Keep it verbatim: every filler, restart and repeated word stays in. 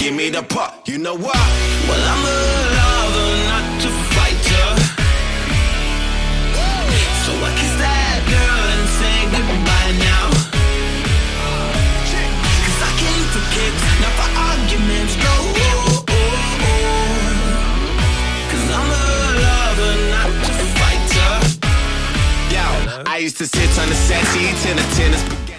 give me the puck. You know what? Well, I'm a lover, not a fighter. So I kiss that girl and say goodbye now. Cause I came for kicks, not for arguments, no. Cause I'm a lover, not a fighter. Yo, I used to sit on the settee till the tennis began.